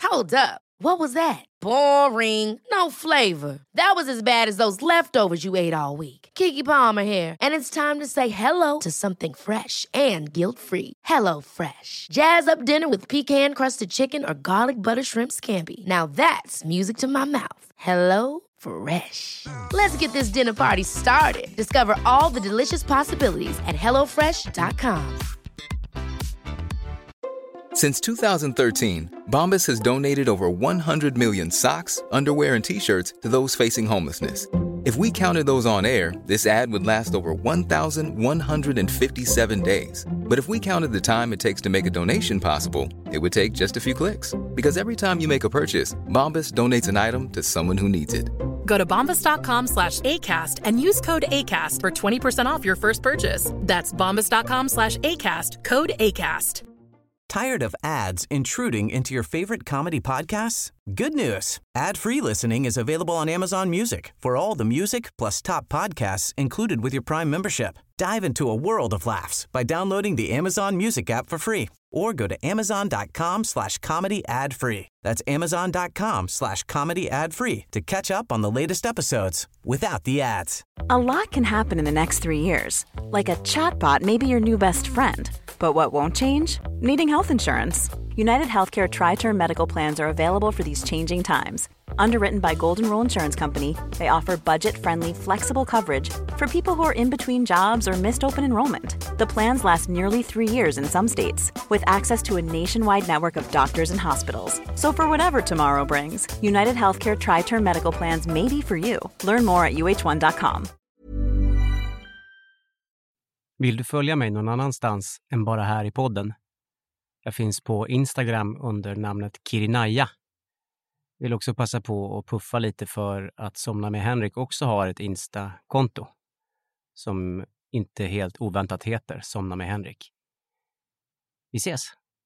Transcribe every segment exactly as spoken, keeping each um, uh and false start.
Hold up. What was that? Boring. No flavor. That was as bad as those leftovers you ate all week. Keke Palmer here, and it's time to say hello to something fresh and guilt-free. Hello Fresh. Jazz up dinner with pecan-crusted chicken or garlic butter shrimp scampi. Now that's music to my mouth. Hello Fresh. Let's get this dinner party started. Discover all the delicious possibilities at hello fresh dot com. Since two thousand thirteen, Bombas has donated over one hundred million socks, underwear, and T-shirts to those facing homelessness. If we counted those on air, this ad would last over one thousand one hundred fifty-seven days. But if we counted the time it takes to make a donation possible, it would take just a few clicks. Because every time you make a purchase, Bombas donates an item to someone who needs it. Go to bombas.com slash ACAST and use code ACAST for twenty percent off your first purchase. That's bombas.com slash ACAST, code ACAST. Tired of ads intruding into your favorite comedy podcasts? Good news. Ad-free listening is available on Amazon Music for all the music plus top podcasts included with your Prime membership. Dive into a world of laughs by downloading the Amazon Music app for free or go to amazon.com slash comedy ad free. That's amazon.com slash comedy ad free to catch up on the latest episodes without the ads. A lot can happen in the next three years. Like a chatbot may be your new best friend. But what won't change? Needing health insurance. United Healthcare Tri-Term Medical Plans are available for these changing times. Underwritten by Golden Rule Insurance Company, they offer budget-friendly, flexible coverage for people who are in between jobs or missed open enrollment. The plans last nearly three years in some states, with access to a nationwide network of doctors and hospitals. So for whatever tomorrow brings, United Healthcare Tri-Term Medical Plans may be for you. Learn more at u h one dot com. Vill du följa mig någon annanstans än bara här i podden? Jag finns på Instagram under namnet Kirinaya. Vill också passa på att puffa lite för att Somna med Henrik också har ett Insta-konto som inte helt oväntat heter Somna med Henrik. Vi ses!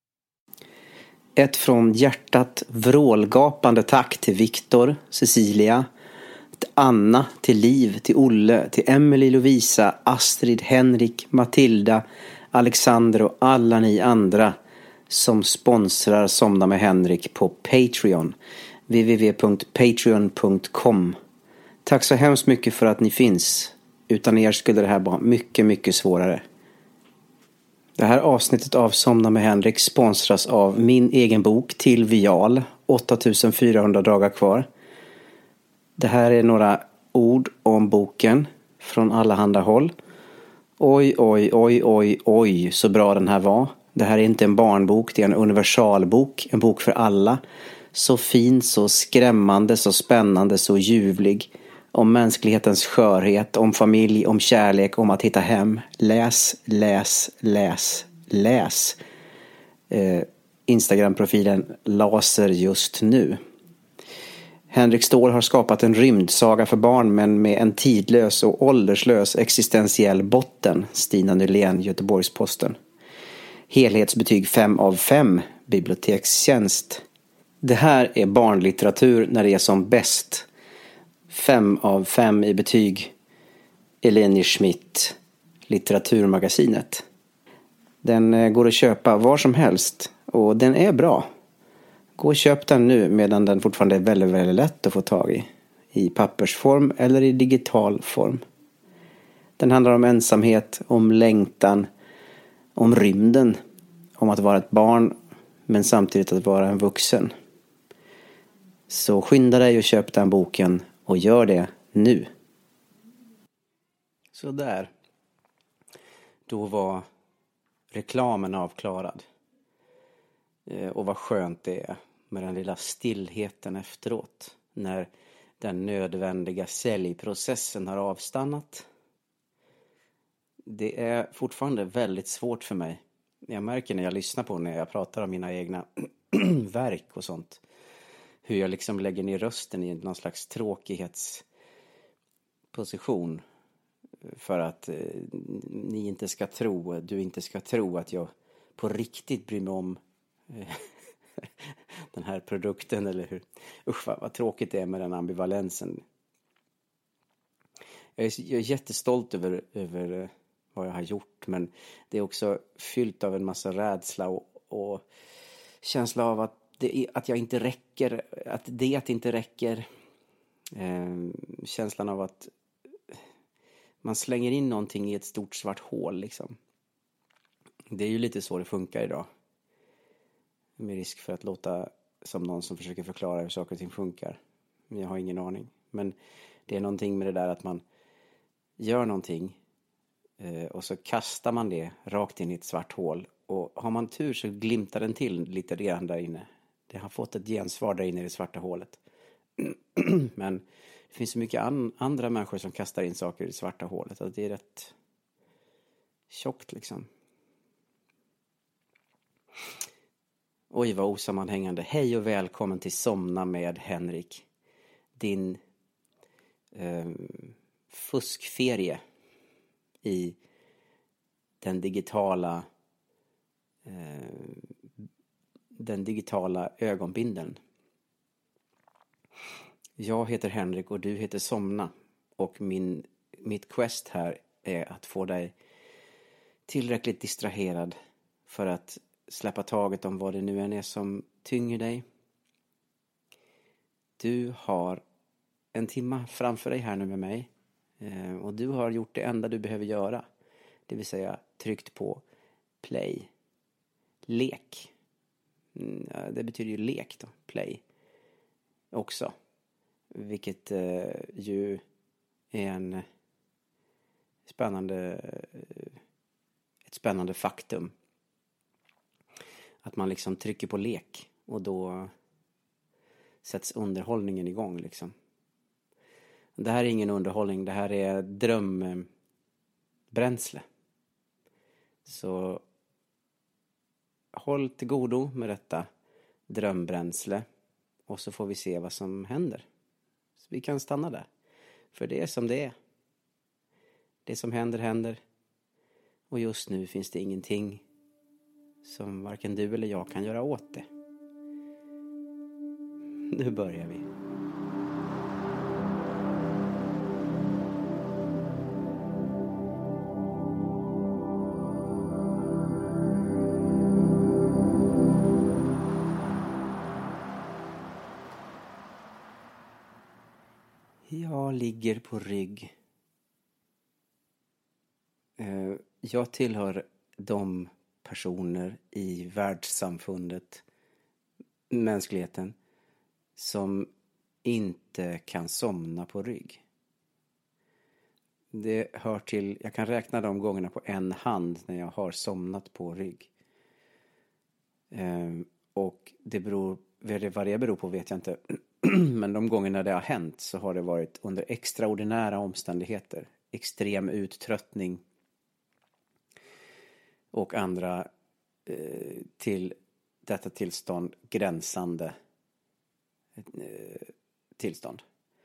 Ett från hjärtat vrålgapande tack till Viktor, Cecilia, till Anna, till Liv, till Olle, till Emily, Lovisa, Astrid, Henrik, Matilda, Alexander och alla ni andra som sponsrar Somna med Henrik på Patreon. w w w punkt patreon punkt com. Tack så hemskt mycket för att ni finns. Utan er skulle det här vara mycket, mycket svårare. Det här avsnittet av Somna med Henrik sponsras av min egen bok Till Vial, åtta tusen fyrahundra dagar kvar. Det här är några ord om boken från alla handa håll. Oj, oj, oj, oj, oj, så bra den här var. Det här är inte en barnbok, det är en universalbok, en bok för alla. Så fin, så skrämmande, så spännande, så ljuvlig. Om mänsklighetens skörhet, om familj, om kärlek, om att hitta hem. Läs, läs, läs, läs. Eh, Instagram-profilen Laser just nu. Henrik Ståhl har skapat en rymdsaga för barn men med en tidlös och ålderslös existentiell botten. Stina Nylén, Göteborgs-Posten. Helhetsbetyg fem av fem, bibliotekstjänst. Det här är barnlitteratur när det är som bäst. fem av fem i betyg. Eleni Schmidt, Litteraturmagasinet. Den går att köpa var som helst och den är bra. Gå och köp den nu medan den fortfarande är väldigt, väldigt lätt att få tag i. I pappersform eller i digital form. Den handlar om ensamhet, om längtan, om rymden, om att vara ett barn men samtidigt att vara en vuxen. Så skynda dig och köp den boken och gör det nu. Så där. Då var reklamen avklarad. Och vad skönt det är med den lilla stillheten efteråt. När den nödvändiga säljprocessen har avstannat. Det är fortfarande väldigt svårt för mig. Jag märker när jag lyssnar på när jag pratar om mina egna verk och sånt. Hur jag liksom lägger ner rösten i någon slags tråkighetsposition. För att eh, ni inte ska tro, du inte ska tro att jag på riktigt bryr mig om eh, den här produkten. Eller hur? Usch vad, vad tråkigt det är med den ambivalensen. Jag är, jag är jättestolt över, över eh, vad jag har gjort. Men det är också fyllt av en massa rädsla och, och känsla av att det, att jag inte räcker, att det att inte räcker, eh, känslan av att man slänger in någonting i ett stort svart hål liksom. Det är ju lite så det funkar idag. Med risk för att låta som någon som försöker förklara hur saker och ting funkar. Men jag har ingen aning. Men det är någonting med det där att man gör någonting eh, och så kastar man det rakt in i ett svart hål. Och har man tur så glimtar den till lite redan där inne. Det har fått ett gensvar där inne i det svarta hålet. Men det finns så mycket an- andra människor som kastar in saker i det svarta hålet. Att det är rätt tjockt liksom. Oj, vad osammanhängande. Hej och välkommen till Somna med Henrik. Din eh, fuskferie i den digitala eh, den digitala ögonbindeln. Jag heter Henrik och du heter Somna. Och min, mitt quest här är att få dig tillräckligt distraherad för att släppa taget om vad det nu än är som tynger dig. Du har en timma framför dig här nu med mig. Eh, och du har gjort det enda du behöver göra. Det vill säga tryckt på play. Lek. Mm, det betyder ju lek då. Play. Också. Vilket eh, ju är en spännande ett spännande faktum. Att man liksom trycker på lek och då sätts underhållningen igång liksom. Det här är ingen underhållning, det här är drömbränsle. Så håll till godo med detta drömbränsle och så får vi se vad som händer. Så vi kan stanna där. För det är som det är. Det som händer händer. Och just nu finns det ingenting som varken du eller jag kan göra åt det. Nu börjar vi. Jag ligger på rygg. Jag tillhör de personer i världssamfundet, mänskligheten, som inte kan somna på rygg. Det hör till, jag kan räkna de gångerna på en hand när jag har somnat på rygg. Ehm, och det beror, vad det beror på vet jag inte. Men de gångerna det har hänt så har det varit under extraordinära omständigheter. Extrem uttröttning. Och andra eh, till detta tillstånd gränsande eh, tillstånd.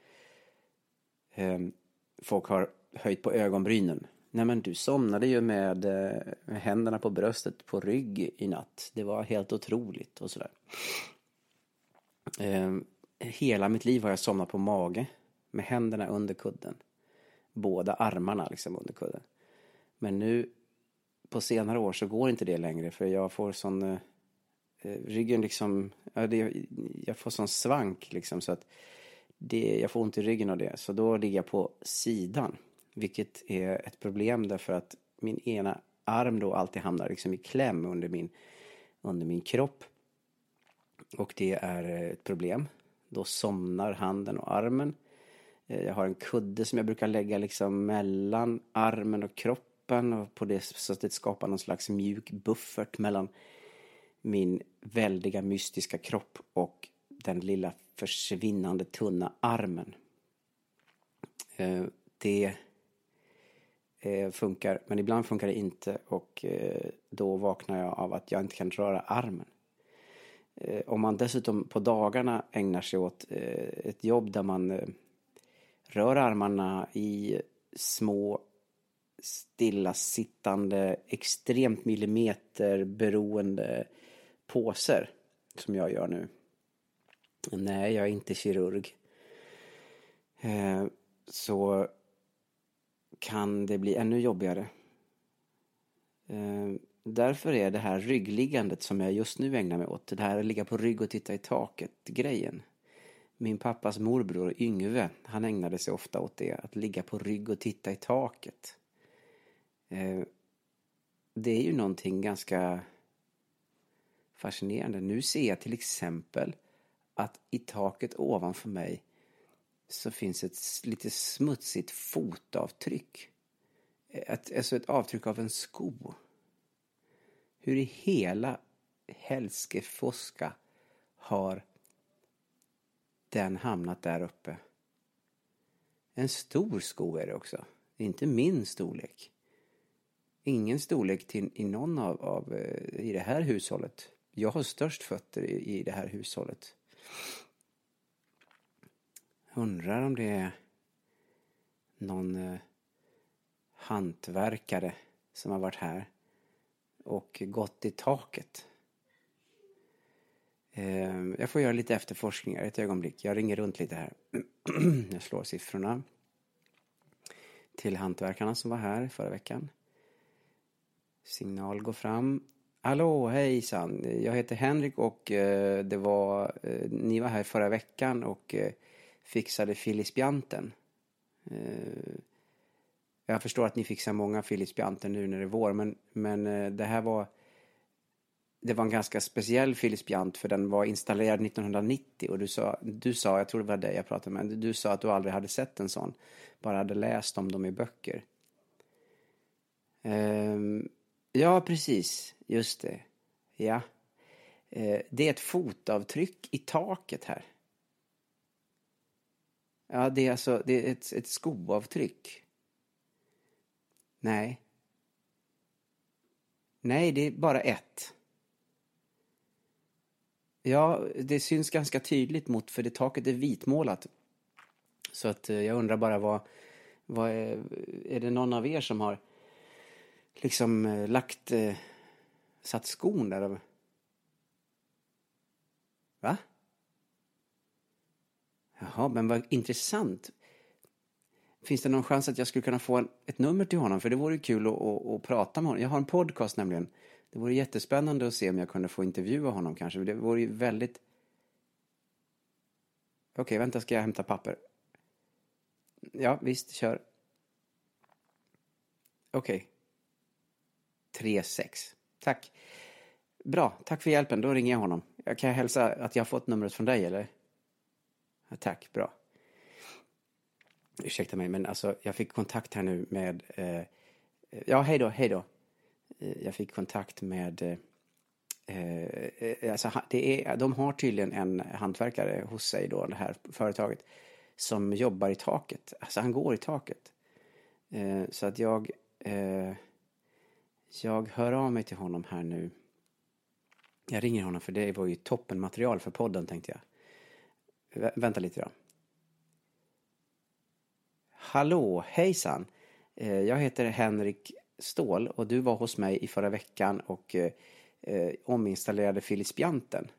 Eh, folk har höjt på ögonbrynen. Nej men du somnade ju med, eh, med händerna på bröstet på rygg i natt. Det var helt otroligt och sådär. Eh, hela mitt liv har jag somnat på mage med händerna under kudden. Båda armarna liksom under kudden. Men nu på senare år så går inte det längre för jag får sån eh, ryggen liksom ja, det, jag får sån svank liksom så att det, jag får ont i ryggen av det. Så då ligger jag på sidan, vilket är ett problem därför att min ena arm då alltid hamnar liksom i kläm under min, under min kropp. Och det är ett problem. Då somnar handen och armen. Jag har en kudde som jag brukar lägga liksom mellan armen och kroppen. Och på det, så att det skapar någon slags mjuk buffert mellan min väldiga mystiska kropp och den lilla försvinnande tunna armen. Det funkar, men ibland funkar det inte. Och då vaknar jag av att jag inte kan röra armen. Om man dessutom på dagarna ägnar sig åt ett jobb där man rör armarna i små stillasittande, extremt millimeterberoende påser som jag gör nu. Nej, jag är inte kirurg. Så kan det bli ännu jobbigare. Därför är det här ryggliggandet som jag just nu ägnar mig åt, det här att ligga på rygg och titta i taket grejen. Min pappas morbror Yngve, han ägnade sig ofta åt det, att ligga på rygg och titta i taket. Eh, det är ju någonting ganska fascinerande. Nu ser jag till exempel att i taket ovanför mig så finns ett lite smutsigt fotavtryck. Ett, alltså ett avtryck av en sko. Hur i hela helske foska har den hamnat där uppe? En stor sko är det också. Inte min storlek. Ingen storlek till, i någon av, av i det här hushållet. Jag har störst fötter i, i det här hushållet. Undrar om det är någon eh, hantverkare som har varit här och gått i taket. Eh, jag får göra lite efterforskningar ett ögonblick. Jag ringer runt lite här. Jag slår siffrorna till hantverkarna som var här förra veckan. Signal går fram. Hallå, hejsan. Jag heter Henrik och eh, det var eh, ni var här förra veckan och eh, fixade Filipsbjanten. Eh, jag förstår att ni fixar många Filipsbjanten nu när det är vår, men men eh, det här var det var en ganska speciell Filipsbjant, för den var installerad nittonhundranittio och du sa du sa jag tror det var dig jag pratade med. Du sa att du aldrig hade sett en sån, bara hade läst om dem i böcker. Eh, Ja, precis. Just det. Ja. Eh, det är ett fotavtryck i taket här. Ja, det är alltså det är ett, ett skoavtryck. Nej. Nej, det är bara ett. Ja, det syns ganska tydligt mot, för det taket är vitmålat. Så att eh, jag undrar bara vad, vad är, är det någon av er som har liksom eh, lagt eh, satt skon där. Va? Jaha, men vad intressant. Finns det någon chans att jag skulle kunna få en, ett nummer till honom? För det vore kul att, att, att prata med honom. Jag har en podcast nämligen. Det vore jättespännande att se om jag kunde få intervjua honom kanske. Det vore ju väldigt... Okej, vänta, ska jag hämta papper? Ja, visst, kör. Okej. tre sex. Tack. Bra, tack för hjälpen. Då ringer jag honom. Jag kan hälsa att jag har fått numret från dig, eller? Ja, tack, bra. Ursäkta mig, men alltså jag fick kontakt här nu med... Eh, ja, hej då, hej då. Eh, jag fick kontakt med... Eh, alltså, det är, de har tydligen en hantverkare hos sig då, det här företaget, som jobbar i taket. Alltså han går i taket. Eh, så att jag... Eh, Jag hör av mig till honom här nu. Jag ringer honom för det var ju toppen material för podden, tänkte jag. Vä- vänta lite då. Hallå, hejsan. Eh, jag heter Henrik Ståhl och du var hos mig i förra veckan och eh, eh, ominstallerade Filipsbjanten.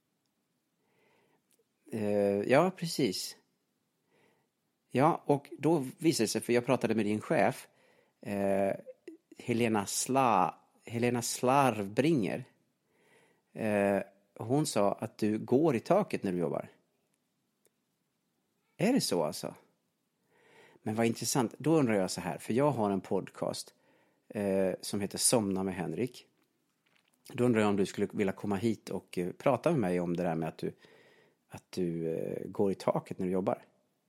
Eh, ja, precis. Ja, och då visade det sig, för jag pratade med din chef... Eh, Helena Sla Helena Slarvbringer. Eh, hon sa att du går i taket när du jobbar. Är det så alltså? Men vad intressant. Då undrar jag så här, för jag har en podcast eh, som heter Somna med Henrik. Då undrar jag om du skulle vilja komma hit och eh, prata med mig om det där med att du att du eh, går i taket när du jobbar.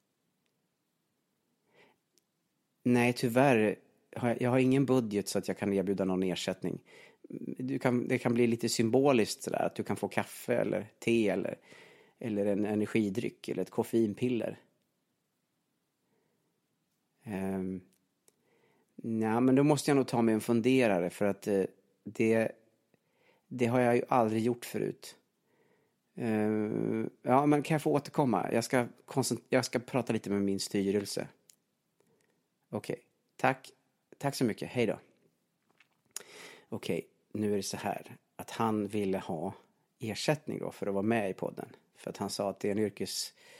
Nej, tyvärr. Jag har ingen budget så att jag kan erbjuda någon ersättning. Du kan, det kan bli lite symboliskt sådär, att du kan få kaffe eller te eller, eller en energidryck eller ett koffeinpiller. Um, nej, men då måste jag nog ta mig en funderare, för att uh, det, det har jag ju aldrig gjort förut. Uh, ja, men kan jag få återkomma? Jag ska, koncent- jag ska prata lite med min styrelse. Okej, okay. Tack. Tack så mycket, hej då. Okej, nu är det så här att han ville ha ersättning då för att vara med i podden. För att han sa att det är en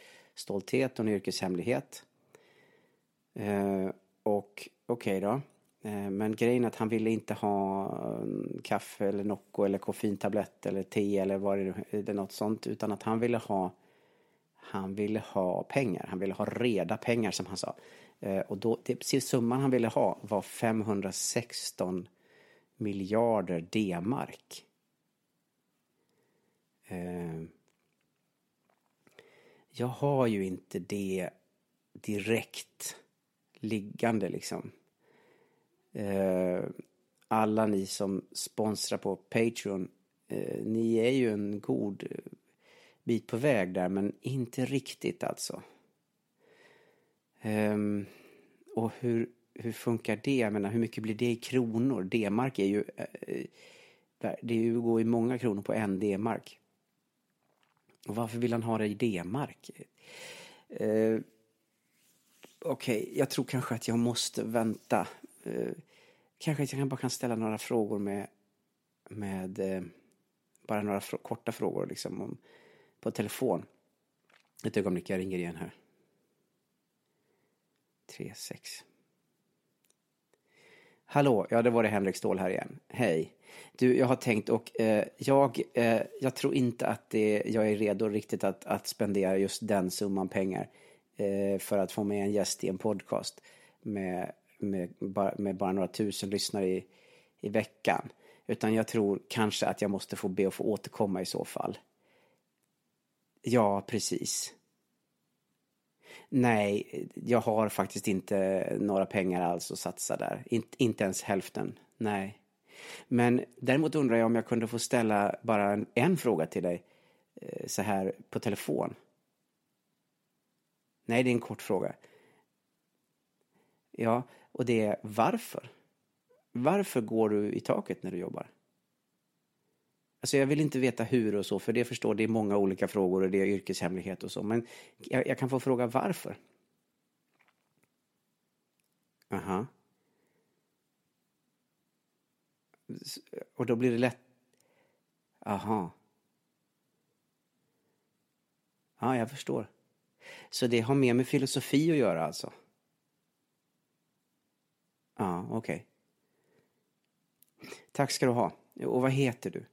yrkesstolthet och en yrkeshemlighet. Eh, och okej då. Men grejen är att han ville inte ha kaffe eller Nocco eller koffeintablett eller te eller vad det är, eller något sånt, utan att han ville ha han ville ha pengar. Han ville ha reda pengar, som han sa. Och då, det precis summan han ville ha var femhundrasexton miljarder D-mark. Jag har ju inte det direkt liggande liksom. Alla ni som sponsrar på Patreon, ni är ju en god bit på väg där, men inte riktigt alltså. Och hur, hur funkar det? Jag menar, hur mycket blir det i kronor? D-mark är ju det är ju går i många kronor på en D-mark. Och varför vill han ha det i D-mark? Uh, Okej, okay, jag tror kanske att jag måste vänta. Uh, kanske att jag bara kan ställa några frågor med, med uh, bara några fr- korta frågor liksom om, på telefon. Ett ögonblick, jag ringer igen här. tre sex. Hallå, ja det var det Henrik Ståhl här igen. Hej. Du, jag har tänkt och eh, jag, eh, jag tror inte att det, jag är redo riktigt att, att spendera just den summan pengar eh, för att få med en gäst i en podcast med, med, med, med bara några tusen lyssnare i, i veckan. Utan jag tror kanske att jag måste få be att få återkomma i så fall. Ja, precis. Nej, jag har faktiskt inte några pengar alls att satsa där. Inte, inte ens hälften, nej. Men däremot undrar jag om jag kunde få ställa bara en, en fråga till dig eh, så här på telefon. Nej, det är en kort fråga. Ja, och det är varför? Varför går du i taket när du jobbar? Alltså jag vill inte veta hur och så, för det förstår, det är många olika frågor och det är yrkeshemlighet och så. Men jag, jag kan få fråga varför. Aha. Och då blir det lätt. Aha. Ja, jag förstår. Så det har mer med filosofi att göra alltså? Ja, okej. Okay. Tack ska du ha. Och vad heter du?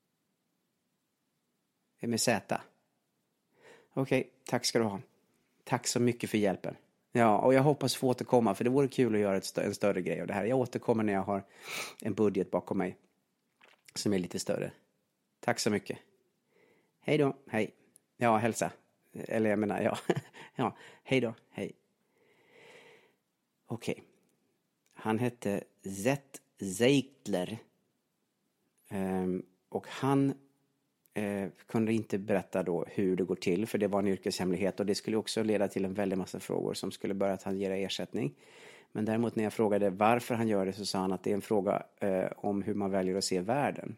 Med Z. Okej, okay, tack ska du ha. Tack så mycket för hjälpen. Ja, och jag hoppas få återkomma, för det vore kul att göra ett stö- en större grej av det här. Jag återkommer när jag har en budget bakom mig som är lite större. Tack så mycket. Hej då, hej. Ja, hälsa. Eller jag menar, ja. ja, hej då, hej. Okej. Okay. Han hette Z. Zeitler. Um, och han Eh, kunde inte berätta då hur det går till, för det var en yrkeshemlighet och det skulle också leda till en väldig massa frågor som skulle börja tangera ersättning. Men däremot när jag frågade varför han gör det, så sa han att det är en fråga eh, om hur man väljer att se världen.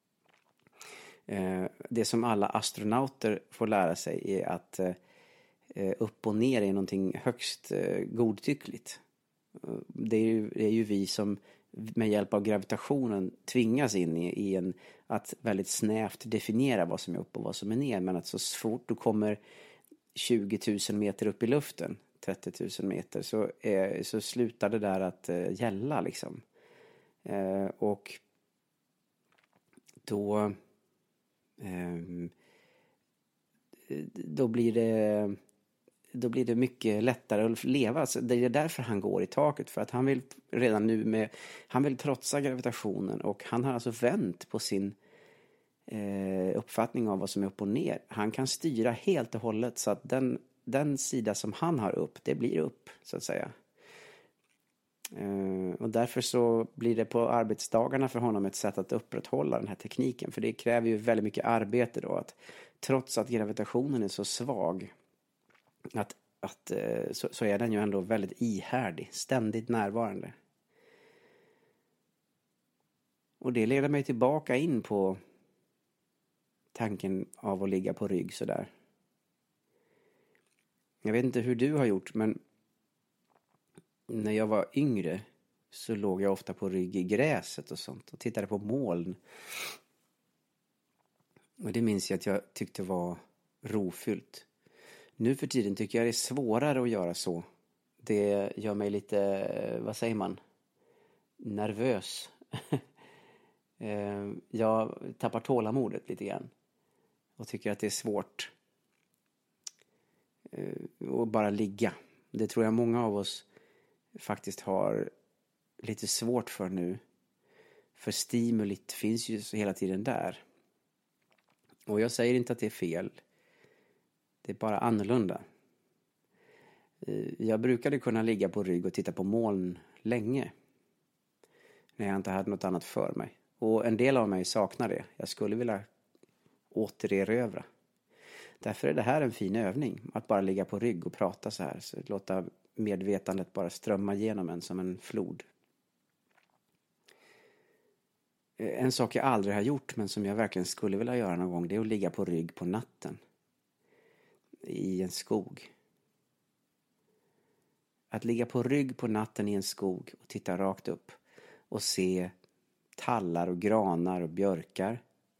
Eh, det som alla astronauter får lära sig är att eh, upp och ner är någonting högst eh, godtyckligt. Det är, ju, det är ju vi som med hjälp av gravitationen tvingas in i, i en att väldigt snävt definiera vad som är upp och vad som är ner. Men att så fort du kommer tjugo tusen meter upp i luften, trettio tusen meter, så, eh, så slutar det där att eh, gälla liksom. Eh, och då eh, då blir det då blir det mycket lättare att leva. Så det är därför han går i taket. För att han vill redan nu med, han vill trotsa gravitationen. Och han har alltså vänt på sin eh, uppfattning av vad som är upp och ner. Han kan styra helt och hållet så att den, den sida som han har upp, det blir upp så att säga. Eh, och därför så blir det på arbetsdagarna för honom ett sätt att upprätthålla den här tekniken. För det kräver ju väldigt mycket arbete då. Att, trots att gravitationen är så svag, Att, att så, så är den ju ändå väldigt ihärdig, ständigt närvarande. Och det leder mig tillbaka in på tanken av att ligga på rygg sådär. Jag vet inte hur du har gjort, men när jag var yngre så låg jag ofta på rygg i gräset och sånt och tittade på moln. Och det minns jag att jag tyckte var rofyllt. Nu för tiden tycker jag det är svårare att göra så. Det gör mig lite, vad säger man? nervös. Jag tappar tålamodet lite grann. Och tycker att det är svårt att bara ligga. Det tror jag många av oss faktiskt har lite svårt för nu. För stimulit finns ju hela tiden där. Och jag säger inte att det är fel. Det är bara annorlunda. Jag brukade kunna ligga på rygg och titta på moln länge. När jag inte hade något annat för mig. Och en del av mig saknar det. Jag skulle vilja återerövra. Därför är det här en fin övning. Att bara ligga på rygg och prata så här. Så låta medvetandet bara strömma igenom en som en flod. En sak jag aldrig har gjort men som jag verkligen skulle vilja göra någon gång. Det är att ligga på rygg på natten. I en skog. Att ligga på rygg på natten i en skog och titta rakt upp. Och se tallar och granar och björkar.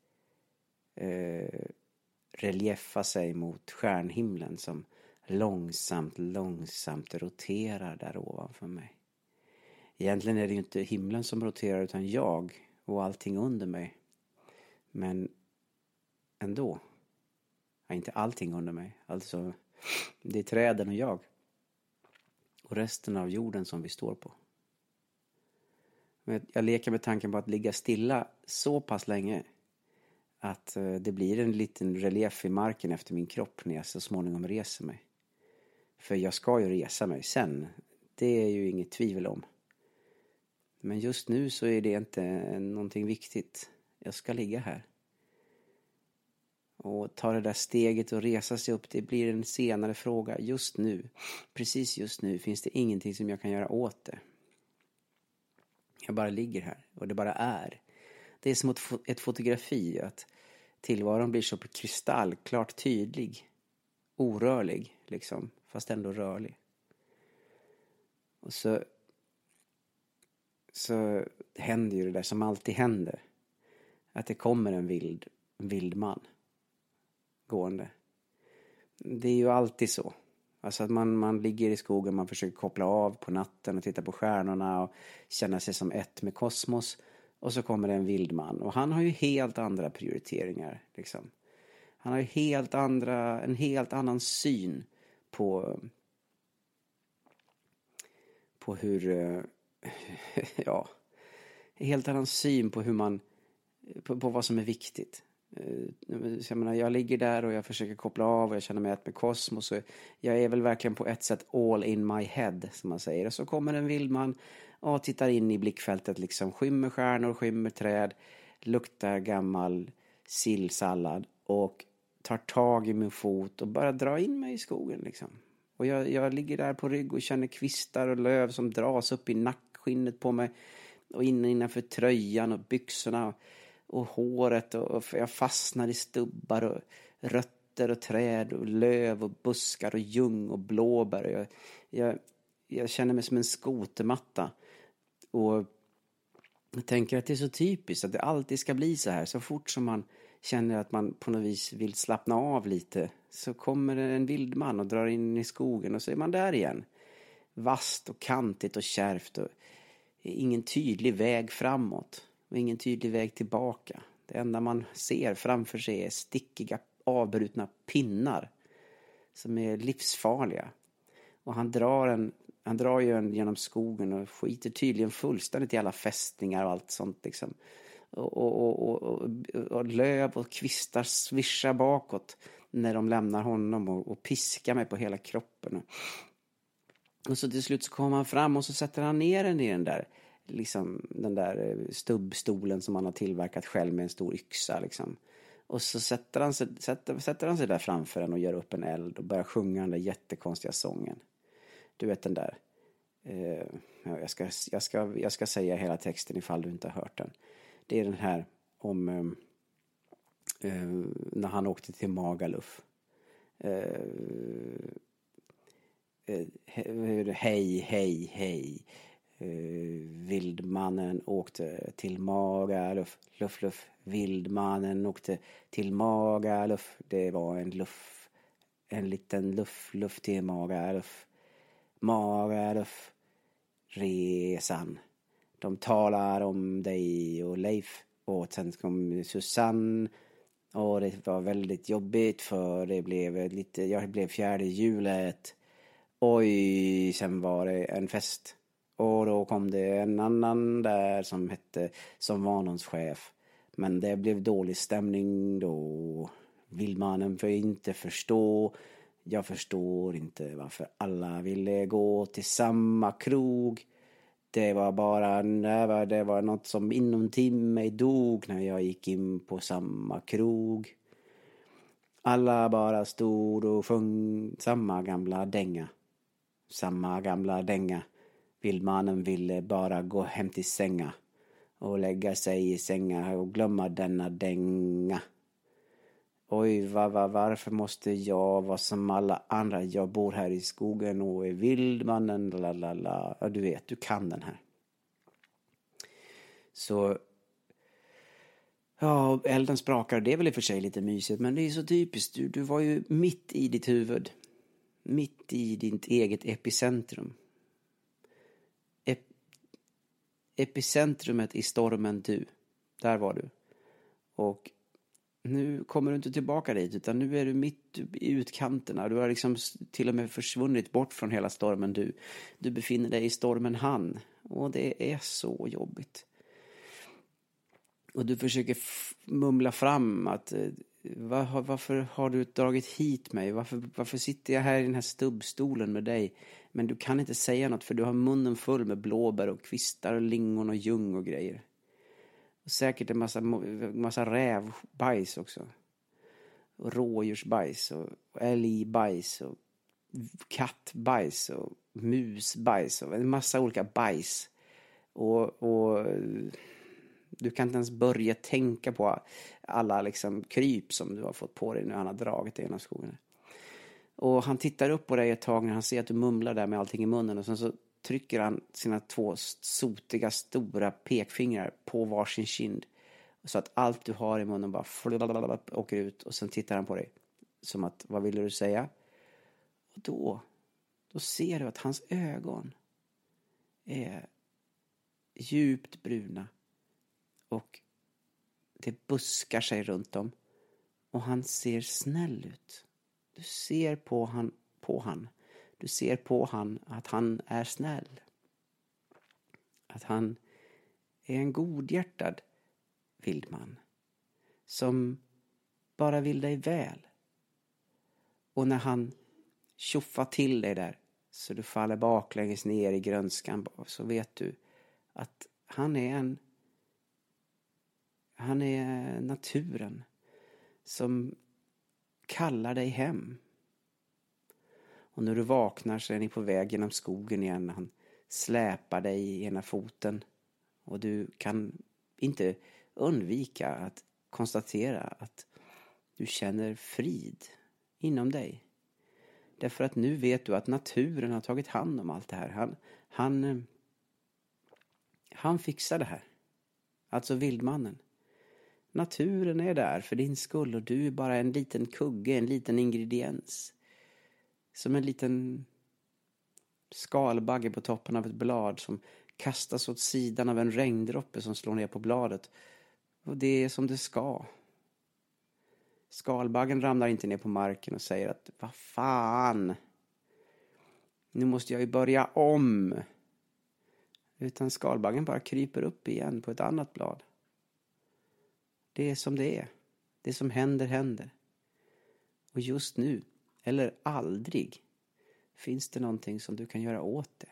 Eh, reliefa sig mot stjärnhimlen som långsamt, långsamt roterar där ovanför mig. Egentligen är det ju inte himlen som roterar utan jag och allting under mig. Men ändå. Ja, inte allting under mig. Alltså, det är träden och jag. Och resten av jorden som vi står på. Men jag leker med tanken på att ligga stilla så pass länge att det blir en liten relief i marken efter min kropp när jag så småningom reser mig. För jag ska ju resa mig sen. Det är ju inget tvivel om. Men just nu så är det inte någonting viktigt. Jag ska ligga här. Och ta det där steget och resa sig upp, det blir en senare fråga. Just nu, precis just nu, finns det ingenting som jag kan göra åt det. Jag bara ligger här och det bara är. Det är som ett, fo- ett fotografi, att tillvaron blir så kristallklart tydlig. Orörlig, liksom, fast ändå rörlig. Och så, så händer ju det där som alltid händer. Att det kommer en vild, en vild man. Gående. Det är ju alltid så. Alltså att man, man ligger i skogen, man försöker koppla av på natten och titta på stjärnorna och känna sig som ett med kosmos. Och så kommer det en vild man. Och han har ju helt andra prioriteringar. Liksom. Han har ju helt andra, en helt annan syn på, på hur, ja, en helt annan syn på hur man, på, på vad som är viktigt. Jag menar, jag ligger där och jag försöker koppla av och jag känner mig ett med kosmos. Och jag är väl verkligen på ett sätt all in my head, som man säger. Och så kommer en vildman och tittar in i blickfältet, liksom skymmer stjärnor, skymmer träd, luktar gammal sillsallad och tar tag i min fot och bara drar in mig i skogen liksom. Och jag, jag ligger där på rygg och känner kvistar och löv som dras upp i nackskinnet på mig och in innanför tröjan och byxorna och och håret, och jag fastnar i stubbar och rötter och träd och löv och buskar och ljung och blåbär. Jag, jag, jag känner mig som en skotermatta. Och jag tänker att det är så typiskt att det alltid ska bli så här. Så fort som man känner att man på något vis vill slappna av lite, så kommer en vildman och drar in i skogen och så är man där igen. Vast och kantigt och kärvt och ingen tydlig väg framåt. Och ingen tydlig väg tillbaka. Det enda man ser framför sig är stickiga, avbrutna pinnar. Som är livsfarliga. Och han drar, en, han drar ju en genom skogen och skiter tydligen fullständigt i alla fästningar och allt sånt liksom. Och, och, och, och, och löv och kvistar svischar bakåt när de lämnar honom och, och piskar mig på hela kroppen. Och så till slut så kommer han fram och så sätter han ner den i den där... liksom den där stubbstolen som han har tillverkat själv med en stor yxa liksom. Och så sätter han sig, sätter, sätter han sig där framför en och gör upp en eld och börjar sjunga den där jättekonstiga sången. Du vet den där eh, ja, jag, ska, jag, ska, jag ska säga hela texten ifall du inte har hört den. Det är den här om eh, eh, när han åkte till Magaluf. eh, eh, hej, hej, hej. Uh, vildmannen åkte till Magaluf, luff, luff. Vildmannen åkte till Magaluf. Det var en luff, en liten luff, luff till Magaluf. Magaluf, resan. de talar om dig och Leif. Och sen kom Susanne. Och det var väldigt jobbigt för det blev lite, jag blev fjärde hjulet. Oj, sen var det en fest. Och då kom det en annan där som hette, som var någons chef. Men det blev dålig stämning då. Vildmannen får inte förstå. Jag förstår inte varför alla ville gå till samma krog. Det var bara, det var, det var något som inuti mig dog när jag gick in på samma krog. Alla bara stod och sjöng samma gamla dänga. Samma gamla dänga. Vildmannen ville bara gå hem till sänga. Och lägga sig i sänga och glömma denna dänga. Oj, var, var, varför måste jag vara som alla andra? Jag bor här i skogen och är vildmannen. Lalala. Ja, du vet, du kan den här. Så, ja, elden sprakar. Det är väl i och för sig lite mysigt. Men det är så typiskt. Du, du var ju mitt i ditt huvud. Mitt i ditt eget epicentrum. Ep, epicentrumet i stormen du. Där var du. Och nu kommer du inte tillbaka dit, utan nu är du mitt i utkanterna. Du har liksom till och med försvunnit bort från hela stormen du. Du befinner dig i stormen han. Och det är så jobbigt. Och du försöker f- mumla fram att var, varför har du dragit hit mig? Varför, varför sitter jag här i den här stubbstolen med dig? Men du kan inte säga något för du har munnen full med blåbär och kvistar och lingon och ljung och grejer. Och säkert en massa, massa rävbajs också. Och rådjursbajs och älgbajs och kattbajs och musbajs och en massa olika bajs. Och, och du kan inte ens börja tänka på alla liksom kryp som du har fått på dig när han har dragit dig genom skogen. Och han tittar upp på dig ett tag när han ser att du mumlar där med allting i munnen. Och sen så trycker han sina två sotiga stora pekfingrar på varsin kind. Så att allt du har i munnen bara åker ut. Och sen tittar han på dig. Som att, vad ville du säga? Och då, då ser du att hans ögon är djupt bruna. Och det buskar sig runt om. Och han ser snäll ut. Du ser på han, på han. Du ser på han att han är snäll. Att han är en godhjärtad vildman. Som bara vill dig väl. Och när han tjoffar till dig där. Så du faller baklänges ner i grönskan. Så vet du att han är en. Han är naturen. Som kallar dig hem. Och när du vaknar så är ni på väg genom skogen igen. Han släpar dig i ena foten. Och du kan inte undvika att konstatera att du känner frid inom dig. Därför att nu vet du att naturen har tagit hand om allt det här. Han, han, han fixar det här. Alltså vildmannen. Naturen är där för din skull och du är bara en liten kugge, en liten ingrediens. Som en liten skalbagge på toppen av ett blad som kastas åt sidan av en regndroppe som slår ner på bladet. Och det är som det ska. Skalbaggen ramlar inte ner på marken och säger att vad fan, nu måste jag ju börja om. Utan skalbaggen bara kryper upp igen på ett annat blad. Det är som det är. Det som händer, händer. Och just nu, eller aldrig, finns det någonting som du kan göra åt det.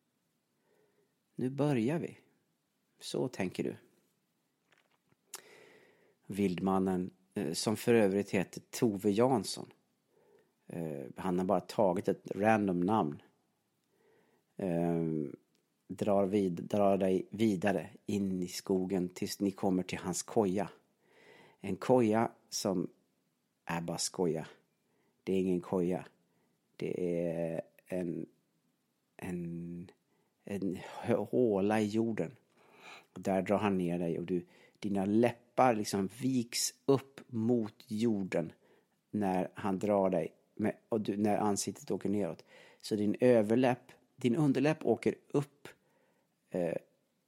Nu börjar vi. Så tänker du. Vildmannen, som för övrigt heter Tove Jansson. Han har bara tagit ett random namn. Drar, vid, drar dig vidare in i skogen tills ni kommer till hans koja. En koja som är bara skoja. Det är ingen koja. Det är en, en, en håla i jorden. Och där drar han ner dig och du, dina läppar liksom viks upp mot jorden när han drar dig. Med, och du, när ansiktet åker neråt. Så din överläpp, din underläpp åker upp eh,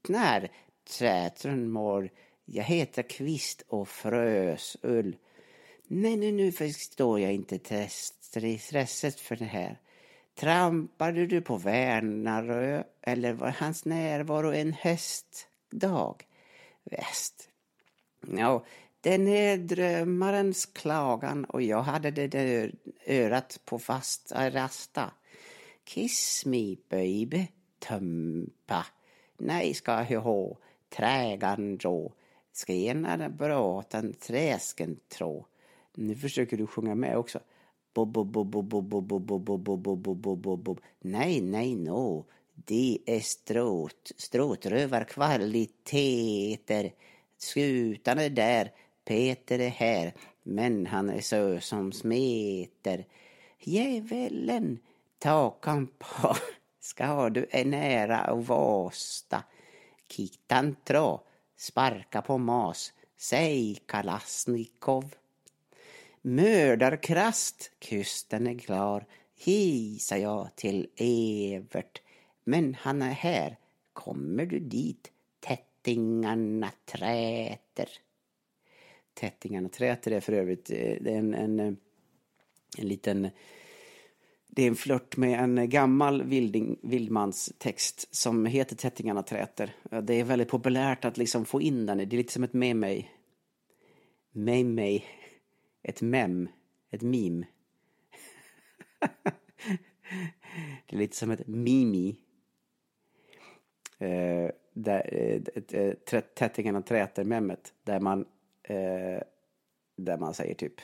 När trätren mår, jag heter Kvist och Frösull. Nej, nu, nu förstår jag inte stresset för det här. Trampade du på Värnarö eller var hans närvaro en höstdag? Väst. Ja, den är drömmarens klagan och jag hade det där örat på fast rasta. Kiss me baby, tumpa. Nej ska jag ha, trägan då. Skenarna bråten, träsken trå. Nu försöker du sjunga med också. Bob, bob, bob, bob, bob, bob, bob, bob, bob, bob, bob, bob, bob, bob. Nej, nej, no. Det är stråt, stråtrövarkvaliteter. Skutan är där, Peter är här, men han är så som smeter. Djävulen, takan på, ska du är nära och vasta. Kittan trå, sparka på mas, säg Kalasnikov. Mördarkrast, kusten är klar, hissar jag till Evert. Men han är här, kommer du dit, tättingarna träter. Tättingarna träter är för övrigt det är en, en, en liten, det är en flört med en gammal vilding, vildmans text som heter Tättingarna träter. Det är väldigt populärt att liksom få in den, det är lite som ett med mig. Med mig. Ett mem, ett meme. Det är lite som ett mimi. Eh, där, ett, ett, ett, tättingarna träter memmet. Där man, eh, där man säger typ.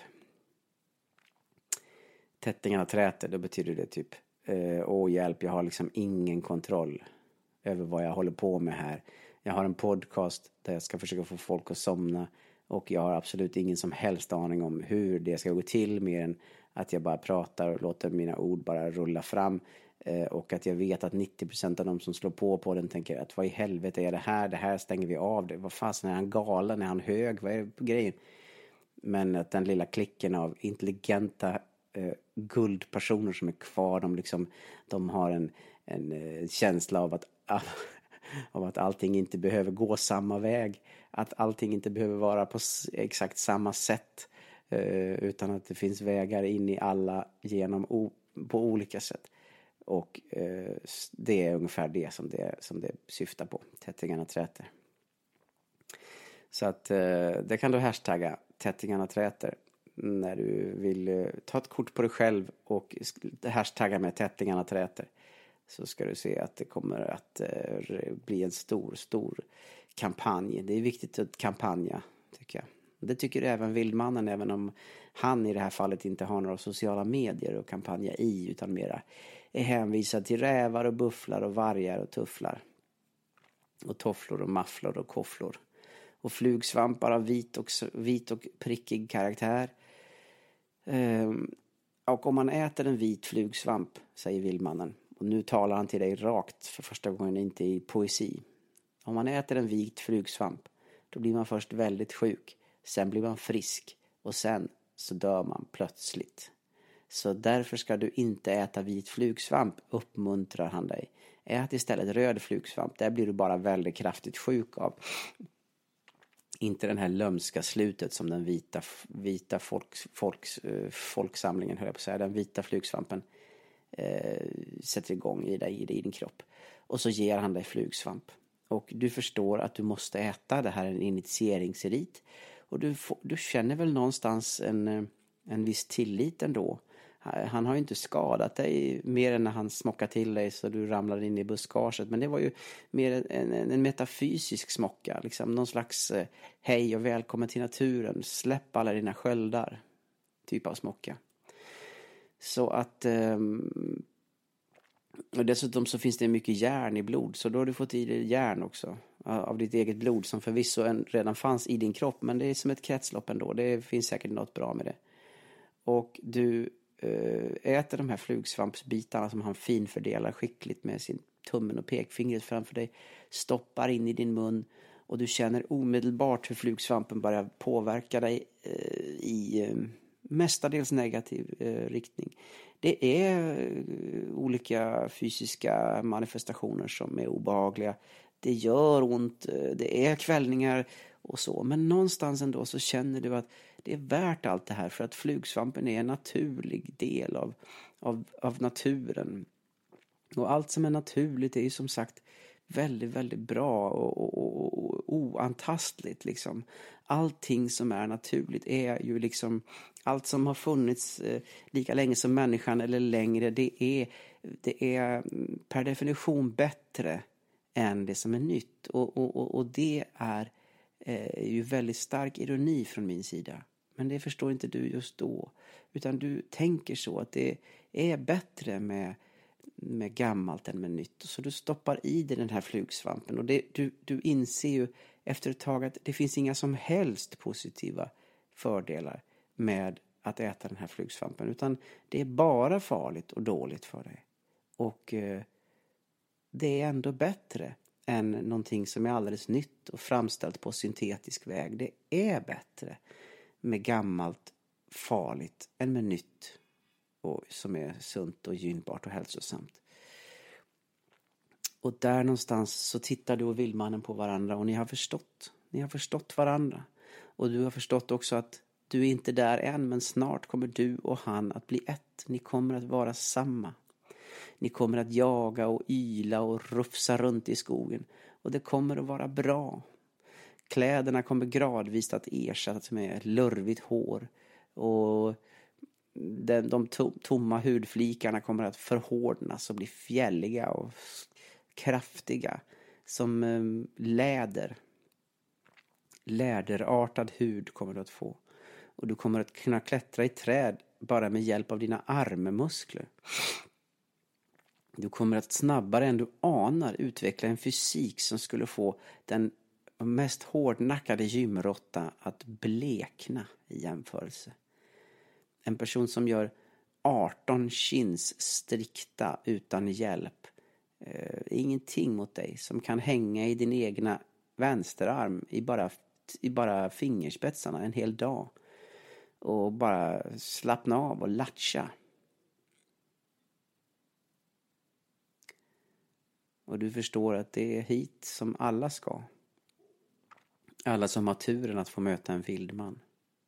Tättingarna träter, då betyder det typ. Eh, åh hjälp, jag har liksom ingen kontroll över vad jag håller på med här. Jag har en podcast där jag ska försöka få folk att somna. Och jag har absolut ingen som helst aning om hur det ska gå till, mer än att jag bara pratar och låter mina ord bara rulla fram. Eh, och att jag vet att nittio procent av de som slår på på den tänker att vad i helvete är det här? Det här stänger vi av. Det. Vad fasen, är han galen? Är han hög? Vad är grejen? Men att den lilla klicken av intelligenta eh, guldpersoner som är kvar, de, liksom, de har en, en eh, känsla av att... Ah, av att allting inte behöver gå samma väg, att allting inte behöver vara på exakt samma sätt, eh, utan att det finns vägar in i alla genom o- på olika sätt. Och eh, det är ungefär det som det, som det syftar på, Tättingarna träter. Så att eh, det kan du hashtagga Tättingarna träter när du vill eh, ta ett kort på dig själv och hashtagga med Tättingarna träter. Så ska du se att det kommer att eh, bli en stor, stor kampanj. Det är viktigt att kampanja, tycker jag. Det tycker även Vildmannen, även om han i det här fallet inte har några sociala medier att kampanja i, utan mera är hänvisad till rävar och bufflar och vargar och tufflar. Och tofflor och mafflor och kofflor. Och flugsvampar av vit och, vit och prickig karaktär. Ehm, och om man äter en vit flugsvamp, säger Vildmannen, och nu talar han till dig rakt för första gången, inte i poesi. Om man äter en vit flugsvamp, då blir man först väldigt sjuk. Sen blir man frisk. Och sen så dör man plötsligt. Så därför ska du inte äta vit flugsvamp, uppmuntrar han dig. Ät istället röd flugsvamp. Där blir du bara väldigt kraftigt sjuk av. Inte den här lömska slutet som den vita, vita folks, folks, folksamlingen, höll jag på att säga. Den vita flugsvampen eh, sätter igång i dig, i dig, i din kropp. Och så ger han dig flugsvamp. Och du förstår att du måste äta. Det här är en initieringsrit. Och du, får, du känner väl någonstans en, en viss tillit ändå. Han har ju inte skadat dig mer än när han smockade till dig så du ramlade in i buskaget. Men det var ju mer en, en, en metafysisk smocka. Liksom någon slags eh, hej och välkommen till naturen. Släpp alla dina sköldar. Typ av smocka. Så att... Eh, och dessutom så finns det mycket järn i blod. Så då har du fått i dig järn också. Av ditt eget blod som förvisso en, redan fanns i din kropp. Men det är som ett kretslopp ändå. Det finns säkert något bra med det. Och du äter de här flugsvampsbitarna som han finfördelar skickligt med sin tummen och pekfingret framför dig. Stoppar in i din mun. Och du känner omedelbart hur flugsvampen börjar påverka dig i mestadels negativ riktning. Det är olika fysiska manifestationer som är obehagliga. det gör ont, det är kvällningar och så. Men någonstans ändå så känner du att det är värt allt det här, för att flugsvampen är en naturlig del av, av, av naturen. Och allt som är naturligt är ju som sagt väldigt, väldigt bra och, och, och, och oantastligt liksom. Allting som är naturligt är ju liksom, allt som har funnits eh, lika länge som människan eller längre, det är, det är per definition bättre än det som är nytt. Och, och, och, och det är eh, ju väldigt stark ironi från min sida. Men det förstår inte du just då. Utan du tänker så att det är bättre med med gammalt än med nytt. Så du stoppar i dig den här flugsvampen. Och det, du, du inser ju efter ett tag att det finns inga som helst positiva fördelar med att äta den här flugsvampen. Utan det är bara farligt och dåligt för dig. Och eh, det är ändå bättre än någonting som är alldeles nytt och framställt på syntetisk väg. Det är bättre med gammalt farligt än med nytt och som är sunt och gynnbart och hälsosamt. Och där någonstans så tittar du och vildmannen på varandra och ni har förstått. Ni har förstått varandra. Och du har förstått också att du är inte där än, men snart kommer du och han att bli ett. Ni kommer att vara samma. Ni kommer att jaga och yla och rufsa runt i skogen. Och det kommer att vara bra. Kläderna kommer gradvis att ersättas med ett lurvigt hår. Och den, de to- tomma hudflikarna kommer att förhårdnas och bli fjälliga och kraftiga. Som um, läder. Läderartad hud kommer du att få. Och du kommer att kunna klättra i träd bara med hjälp av dina armmuskler. Du kommer att snabbare än du anar utveckla en fysik som skulle få den mest hårdnackade gymrotta att blekna i jämförelse. En person som gör arton chins strikta utan hjälp. Eh, ingenting mot dig. Som kan hänga i din egna vänsterarm i bara, i bara fingerspetsarna en hel dag. Och bara slappna av och latcha. Och du förstår att det är hit som alla ska. Alla som har turen att få möta en vildman.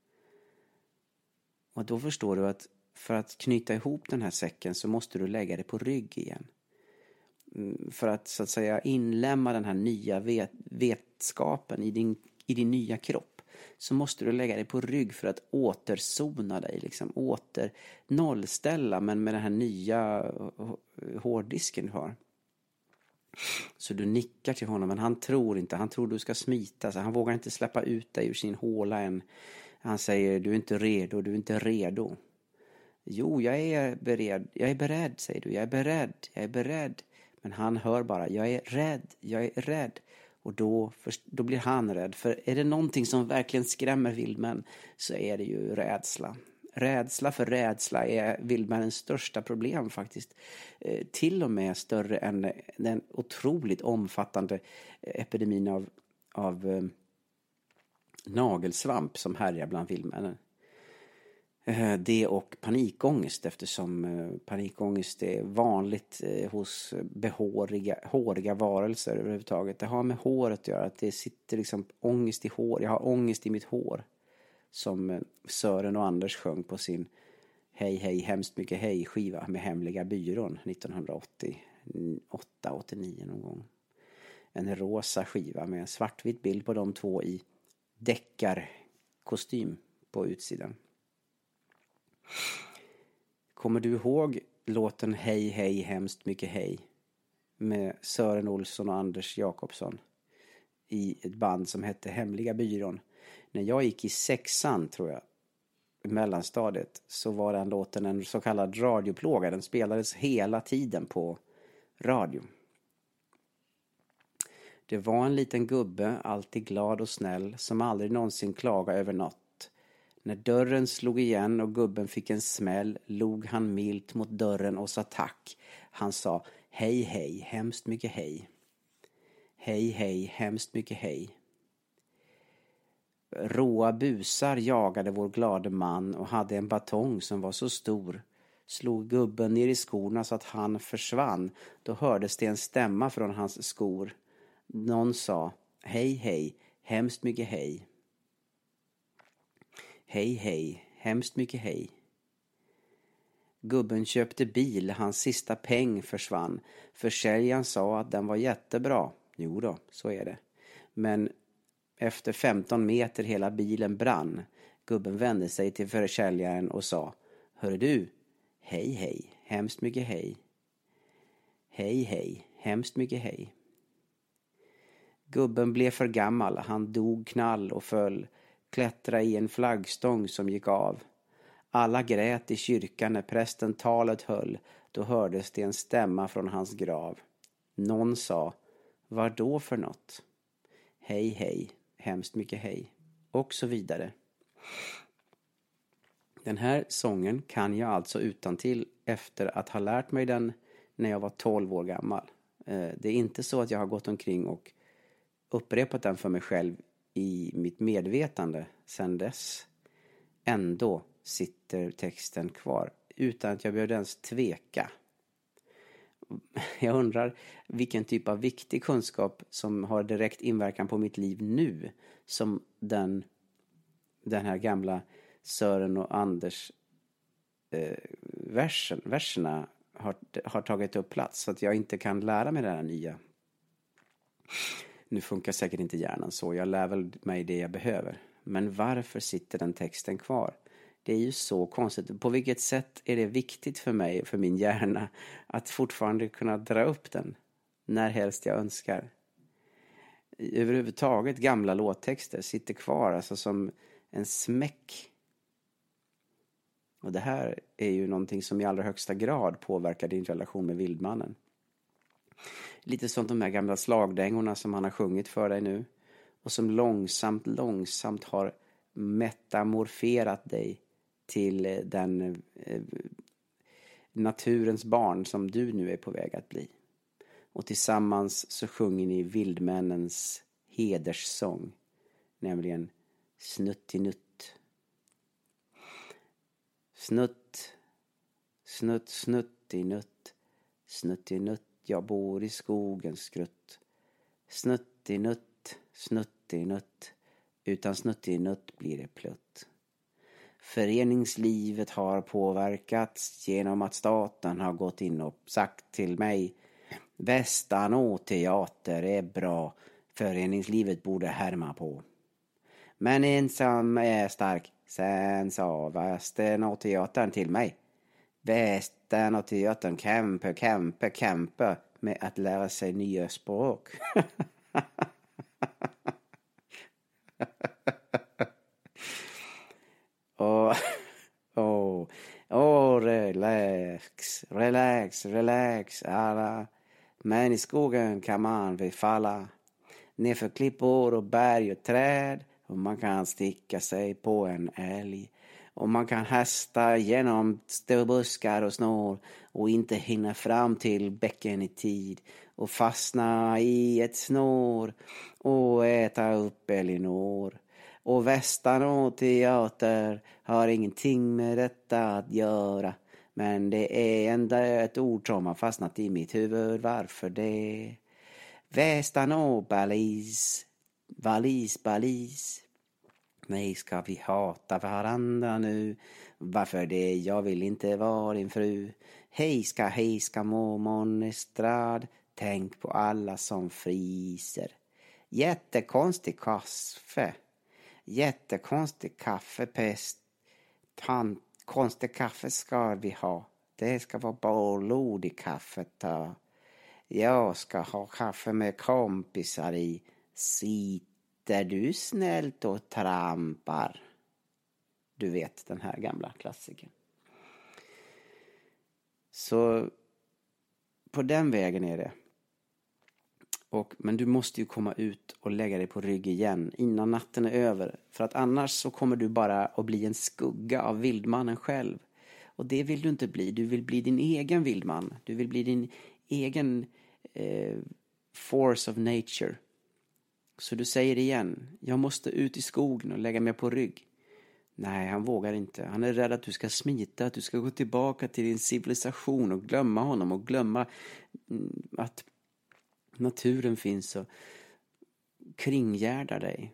Och då förstår du att för att knyta ihop den här säcken så måste du lägga det på rygg igen. För att så att säga inlämna den här nya vet- vetskapen i din, i din nya kropp. Så måste du lägga det på rygg för att återsona dig. Liksom åter nollställa, men med den här nya hårddisken du har. Så du nickar till honom, men han tror inte. Han tror du ska smita, så han vågar inte släppa ut dig ur sin håla än. Han säger, du är inte redo, du är inte redo. Jo, jag är beredd, jag är beredd, säger du. Jag är beredd, jag är beredd. Men han hör bara, jag är rädd, jag är rädd. Och då, då blir han rädd. För är det någonting som verkligen skrämmer vildmän så är det ju rädsla. Rädsla för rädsla är vildmännens största problem faktiskt. Eh, till och med större än den otroligt omfattande epidemin av, av eh, nagelsvamp som härjar bland vildmännen. Eh, det och panikångest, eftersom eh, panikångest är vanligt eh, hos behåriga, håriga varelser överhuvudtaget. Det har med håret att göra, att det sitter liksom ångest i hår. Jag har ångest i mitt hår. Som Sören och Anders sjöng på sin Hej hej hemskt mycket hej skiva med Hemliga byrån nittonhundraåttioåtta åttionio någon gång. En rosa skiva med en svartvit bild på de två i deckarkostym på utsidan. Kommer du ihåg låten Hej hej hemskt mycket hej med Sören Olsson och Anders Jakobsson i ett band som hette Hemliga byrån? När jag gick i sexan, tror jag, i mellanstadiet, så var den låten en så kallad radioplåga. Den spelades hela tiden på radio. Det var en liten gubbe, alltid glad och snäll, som aldrig någonsin klagade över något. När dörren slog igen och gubben fick en smäll, log han milt mot dörren och sa tack. Han sa, hej hej, hemskt mycket hej. Hej hej, hemskt mycket hej. Råa busar jagade vår glade man och hade en batong som var så stor. Slog gubben ner i skorna så att han försvann. Då hördes det en stämma från hans skor. Någon sa, hej hej, hemskt mycket hej. Hej hej, hemskt mycket hej. Gubben köpte bil, hans sista peng försvann. Försäljaren sa att den var jättebra. Jo då, så är det. Men efter femton meter hela bilen brann. Gubben vände sig till försäljaren och sa, hör du, hej hej, hemskt mycket hej. Hej hej, hemskt mycket hej. Gubben blev för gammal, han dog knall och föll, klättra i en flaggstång som gick av. Alla grät i kyrkan när prästen talet höll, då hördes det en stämma från hans grav. Någon sa, vad då för något? Hej hej, hemskt mycket hej. Och så vidare. Den här sången kan jag alltså utantill efter att ha lärt mig den när jag var tolv år gammal. Det är inte så att jag har gått omkring och upprepat den för mig själv i mitt medvetande sedan dess. Ändå sitter texten kvar utan att jag behövde ens tveka. Jag undrar vilken typ av viktig kunskap som har direkt inverkan på mitt liv nu som den, den här gamla Sören och Anders eh, versen, verserna har, har tagit upp plats så att jag inte kan lära mig det här nya. Nu funkar säkert inte hjärnan så, jag lär väl mig det jag behöver. Men varför sitter den texten kvar? Det är ju så konstigt. På vilket sätt är det viktigt för mig, för min hjärna, att fortfarande kunna dra upp den när helst jag önskar? Överhuvudtaget gamla låttexter sitter kvar alltså som en smäck. Och det här är ju någonting som i allra högsta grad påverkar din relation med vildmannen. Lite som de här gamla slagdängorna som han har sjungit för dig nu. Och som långsamt, långsamt har metamorferat dig till den eh, naturens barn som du nu är på väg att bli. Och tillsammans så sjunger ni vildmännens hederssång. Nämligen Snuttinutt. Snutt, snutt, snuttinutt, snuttinutt, jag bor i skogens skrutt. Snuttinutt, snuttinutt, utan snuttinutt blir det plutt. Föreningslivet har påverkats genom att staten har gått in och sagt till mig: Västanå teater är bra, föreningslivet borde härma på. Men ensam är stark, sen sa Västanå teatern till mig: Västanå teatern kämpe, kämpe, kämpe med att lära sig nya språk. Och oh, oh, relax, relax, relax alla. Men i skogen kan man befalla nerför klippor och berg och träd. Och man kan sticka sig på en älg. Och man kan hästa genom buskar och snår och inte hinna fram till bäcken i tid. Och fastna i ett snår och äta upp Elinor. Och Västanå teater har ingenting med detta att göra. Men det är ändå ett ord som har fastnat i mitt huvud. Varför det? Västanå balis, balis, balis. Nej, ska vi hata varandra nu? Varför det? Jag vill inte vara din fru. Hej ska, hej ska mormon estrad. Tänk på alla som friser. Jättekonstig kaffe. Jättekonstig kaffepest. Tant, konstig kaffe ska vi ha. Det ska vara blod i kaffet. Då. Jag ska ha kaffe med kompisar i. Sitter du snällt och trampar? Du vet, den här gamla klassiken. Så på den vägen är det. Och, men du måste ju komma ut och lägga dig på rygg igen innan natten är över. För att annars så kommer du bara att bli en skugga av vildmannen själv. Och det vill du inte bli. Du vill bli din egen vildman. Du vill bli din egen eh, force of nature. Så du säger igen: jag måste ut i skogen och lägga mig på rygg. Nej, han vågar inte. Han är rädd att du ska smita, att du ska gå tillbaka till din civilisation och glömma honom och glömma att naturen finns och kringgärdar dig.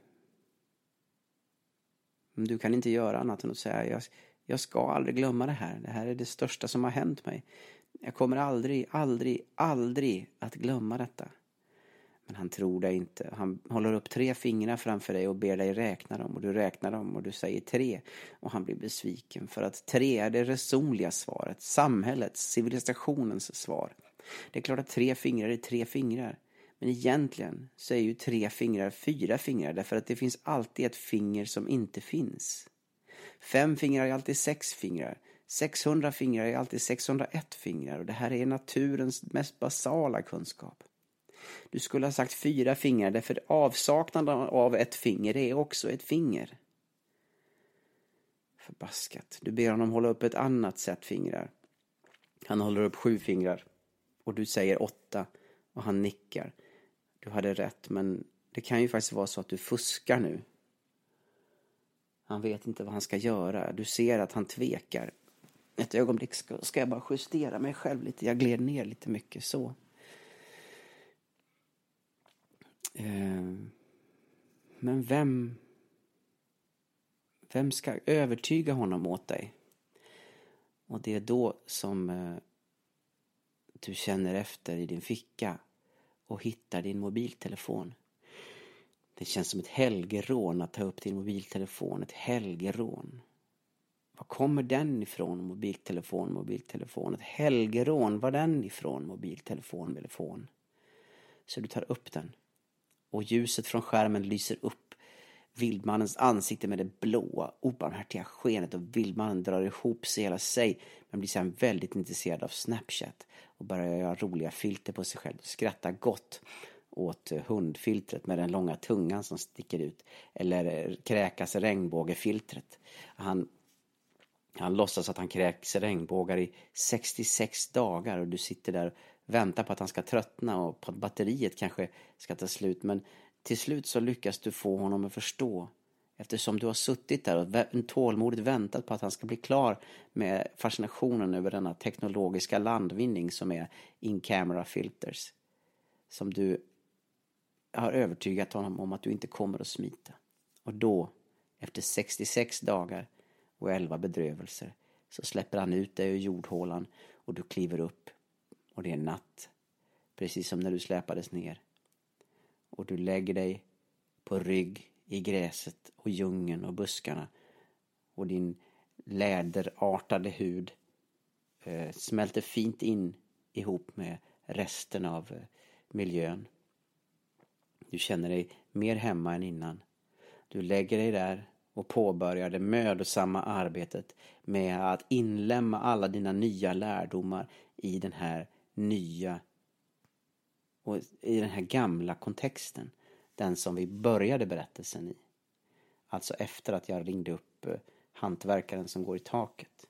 Men du kan inte göra annat än att säga, jag, jag ska aldrig glömma det här. Det här är det största som har hänt mig. Jag kommer aldrig, aldrig, aldrig att glömma detta. Men han tror dig inte. Han håller upp tre fingrar framför dig och ber dig räkna dem. Och du räknar dem och du säger tre. Och han blir besviken för att tre är det resonliga svaret. Samhällets, civilisationens svar. Det är klart att tre fingrar är tre fingrar. Men egentligen så är ju tre fingrar fyra fingrar. Därför att det finns alltid ett finger som inte finns. Fem fingrar är alltid sex fingrar. sexhundra fingrar är alltid sexhundraett fingrar. Och det här är naturens mest basala kunskap. Du skulle ha sagt fyra fingrar, därför avsaknaden av ett finger är också ett finger. Förbaskat. Du ber honom hålla upp ett annat sätt fingrar. Han håller upp sju fingrar. Och du säger åtta. Och han nickar. Du hade rätt, men det kan ju faktiskt vara så att du fuskar nu. Han vet inte vad han ska göra. Du ser att han tvekar. Ett ögonblick ska, ska jag bara justera mig själv lite. Jag gled ner lite mycket så. Men vem vem ska övertyga honom åt dig? Och det är då som eh, du känner efter i din ficka och hittar din mobiltelefon. Det känns som ett helgerån att ta upp din mobiltelefon. Ett helgerån. Var kommer den ifrån? Mobiltelefon, mobiltelefon. Ett helgerån, var den ifrån? Mobiltelefon, telefon. Så du tar upp den. Och ljuset från skärmen lyser upp vildmannens ansikte med det blåa, obarmhärtiga skenet. Och vildmannen drar ihop sig hela sig. Men blir sedan väldigt intresserad av Snapchat. Och börjar göra roliga filter på sig själv. Skrattar gott åt hundfiltret med den långa tungan som sticker ut. Eller kräkas regnbågefiltret. Han, han låtsas att han kräks regnbågar i sextiosex dagar. Och du sitter där och väntar på att han ska tröttna och på att batteriet kanske ska ta slut. Men till slut så lyckas du få honom att förstå. Eftersom du har suttit där och tålmodigt väntat på att han ska bli klar med fascinationen över denna teknologiska landvinning som är in-camera filters. Som du har övertygat honom om att du inte kommer att smita. Och då, efter sextiosex dagar och elva bedrövelser, så släpper han ut dig ur jordhålan och du kliver upp. Och det är natt, precis som när du släpades ner. Och du lägger dig på rygg i gräset och djungeln och buskarna. Och din läderartade hud eh, smälter fint in ihop med resten av eh, miljön. Du känner dig mer hemma än innan. Du lägger dig där och påbörjar det mödosamma arbetet med att inlämna alla dina nya lärdomar i den här nya och i den här gamla kontexten. Den som vi började berättelsen i. Alltså efter att jag ringde upp hantverkaren som går i taket.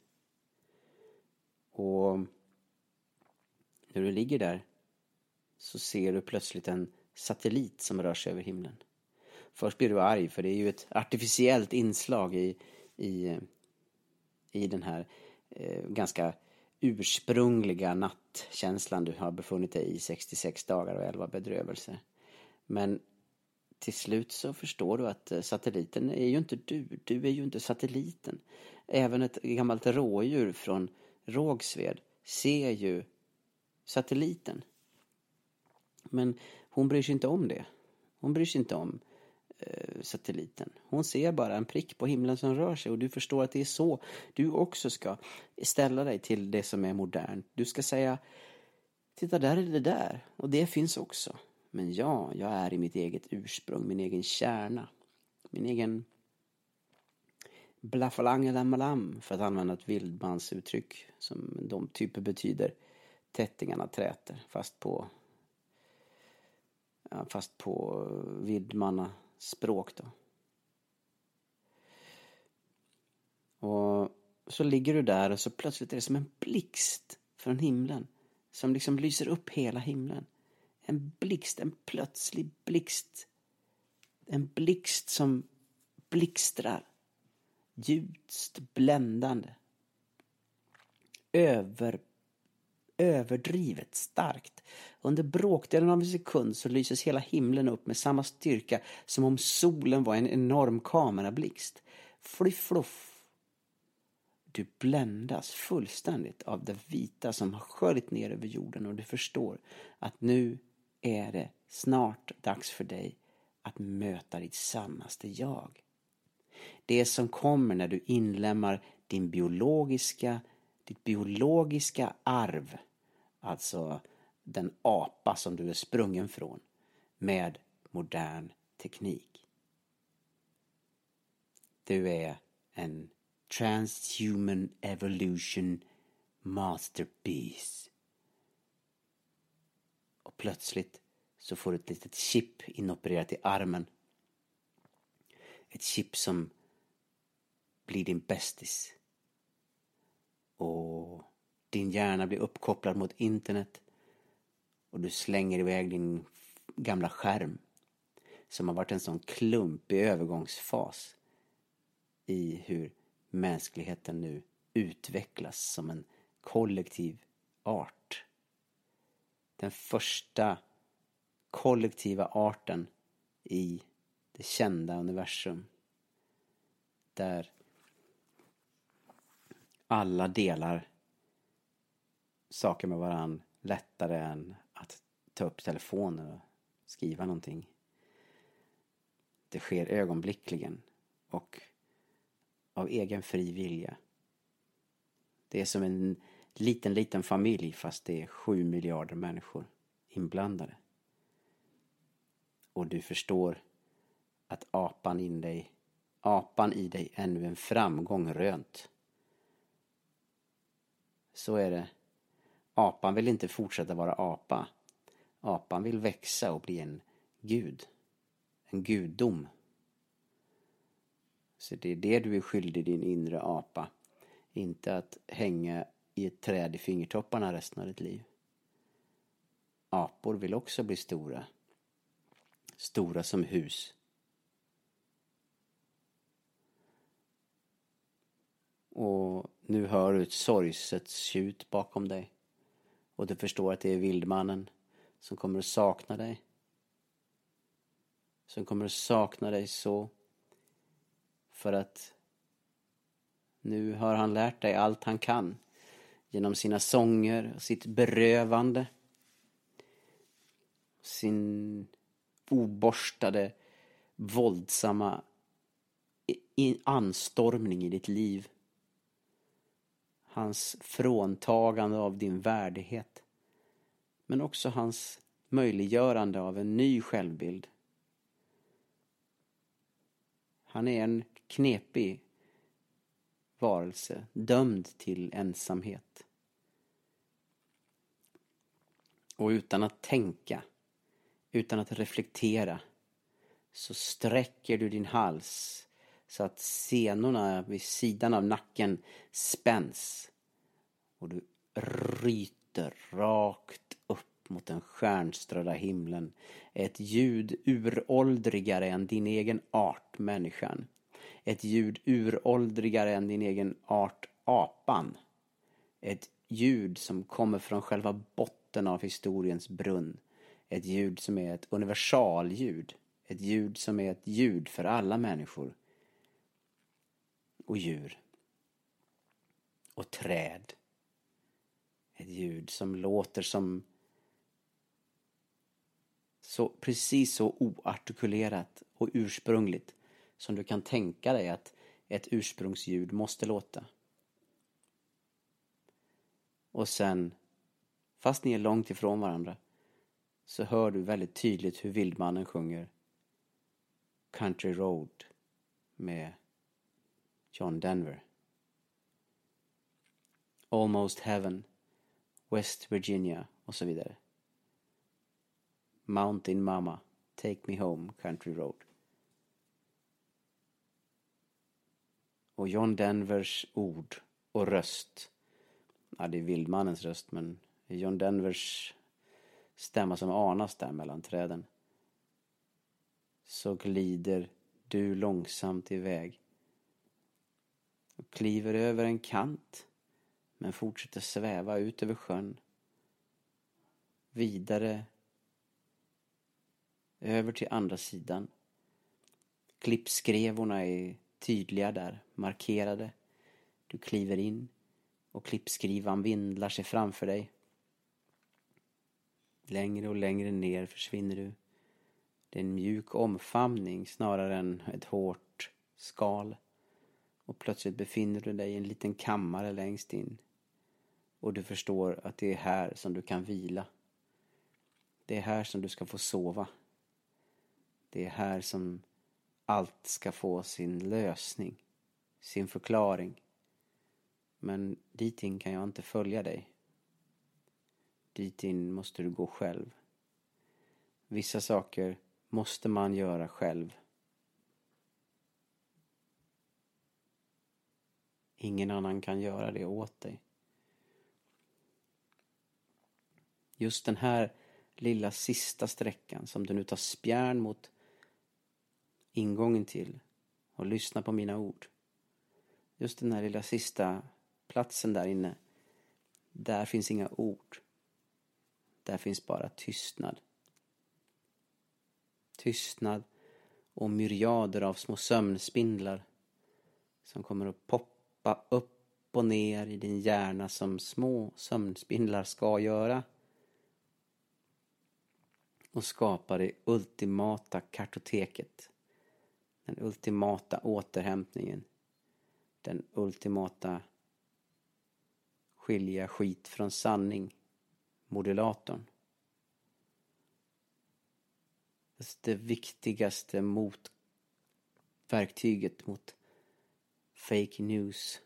Och när du ligger där så ser du plötsligt en satellit som rör sig över himlen. Först blir du arg för det är ju ett artificiellt inslag i, i, i den här eh, ganska ursprungliga nattkänslan du har befunnit dig i sextiosex dagar och elva bedrövelser. Men till slut så förstår du att satelliten är ju inte du. Du är ju inte satelliten. Även ett gammalt rådjur från Rågsved ser ju satelliten. Men hon bryr sig inte om det. Hon bryr sig inte om eh, satelliten. Hon ser bara en prick på himlen som rör sig. Och du förstår att det är så du också ska ställa dig till det som är modernt. Du ska säga, titta där är det där. Och det finns också. Men ja, jag är i mitt eget ursprung, min egen kärna. Min egen blaffalangelamalam, för att använda ett vildmansuttryck som de typer betyder tättingarna träter, fast på ja, fast på vildmanna språk då. Och så ligger du där och så plötsligt är det som en blixt från himlen som liksom lyser upp hela himlen. En blixt, en plötslig blixt. En blixt som blixtrar. Ljust bländande. Över, överdrivet starkt. Under bråkdelen av en sekund så lyses hela himlen upp med samma styrka som om solen var en enorm kamerablixt. Fluff, fluff. Du bländas fullständigt av det vita som har sköljt ner över jorden, och du förstår att nu är det snart dags för dig att möta ditt sannaste jag. Det som kommer när du inlämnar din biologiska, ditt biologiska arv, alltså den apa som du är sprungen från, med modern teknik. Du är en transhuman evolution masterpiece. Och plötsligt så får du ett litet chip inopererat i armen. Ett chip som blir din bästis. Och din hjärna blir uppkopplad mot internet. Och du slänger iväg din gamla skärm, som har varit en sån klumpig övergångsfas i hur mänskligheten nu utvecklas som en kollektiv art. Den första kollektiva arten i det kända universum, där alla delar saker med varann lättare än att ta upp telefonen och skriva någonting. Det sker ögonblickligen och av egen fri vilja. Det är som en liten, liten familj, fast det är sju miljarder människor inblandade. Och du förstår att apan in dig, apan i dig ännu en framgång rönt. Så är det. Apan vill inte fortsätta vara apa. Apan vill växa och bli en gud. En guddom. Så det är det du är skyldig din inre apa. Inte att hänga i ett träd i fingertopparna resten av ditt liv. Apor vill också bli stora. Stora som hus. Och nu hör du ett sorgset tjut bakom dig. Och du förstår att det är vildmannen som kommer att sakna dig. Som kommer att sakna dig så. För att nu har han lärt dig allt han kan. Genom sina sånger och sitt berövande. Sin oborstade, våldsamma anstormning i ditt liv. Hans fråntagande av din värdighet. Men också hans möjliggörande av en ny självbild. Han är en knepig varelse, dömd till ensamhet. Och utan att tänka, utan att reflektera, så sträcker du din hals så att senorna vid sidan av nacken spänns. Och du ryter rakt upp mot den stjärnströdda himlen. Ett ljud uråldrigare än din egen art, människan. Ett ljud uråldrigare än din egen art, apan. Ett ljud som kommer från själva botten av historiens brunn. Ett ljud som är ett universalljud. Ett ljud som är ett ljud för alla människor. Och djur. Och träd. Ett ljud som låter som så, precis så oartikulerat och ursprungligt som du kan tänka dig att ett ursprungsljud måste låta. Och sen, fast ni är långt ifrån varandra, så hör du väldigt tydligt hur vildmannen sjunger Country Road med John Denver. Almost Heaven, West Virginia och så vidare. Mountain Mama, Take Me Home, Country Road. Och John Denvers ord och röst, ja, det är vildmannens röst, men John Denvers stämma som anas där mellan träden. Så glider du långsamt iväg och kliver över en kant, men fortsätter sväva ut över sjön vidare över till andra sidan. Klippskrevorna är tydliga där, markerade. Du kliver in och klippskrivan vindlar sig framför dig. Längre och längre ner försvinner du. Det är en mjuk omfamning snarare än ett hårt skal. Och plötsligt befinner du dig i en liten kammare längst in. Och du förstår att det är här som du kan vila. Det är här som du ska få sova. Det är här som allt ska få sin lösning, sin förklaring. Men dit in kan jag inte följa dig. Dit in måste du gå själv. Vissa saker måste man göra själv. Ingen annan kan göra det åt dig. Just den här lilla sista sträckan som du nu tar spjärn mot ingången till och lyssna på mina ord. Just den här lilla sista platsen där inne, där finns inga ord. Där finns bara tystnad. Tystnad och myriader av små sömnspindlar som kommer att poppa upp och ner i din hjärna som små sömnspindlar ska göra. Och skapa det ultimata kartoteket. Den ultimata återhämtningen. Den ultimata skilja skit från sanning. Modulatorn. Det viktigaste motverktyget mot fake news.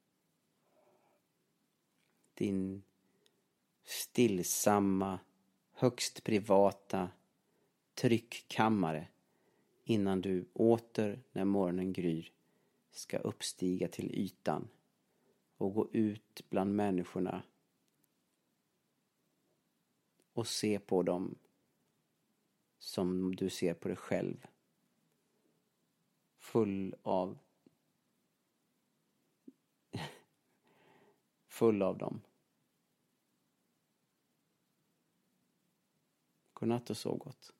Din stillsamma, högst privata tryckkammare innan du åter när morgonen gryr ska uppstiga till ytan och gå ut bland människorna och se på dem som du ser på dig själv. Full av full av dem. Godnatt och sov gott.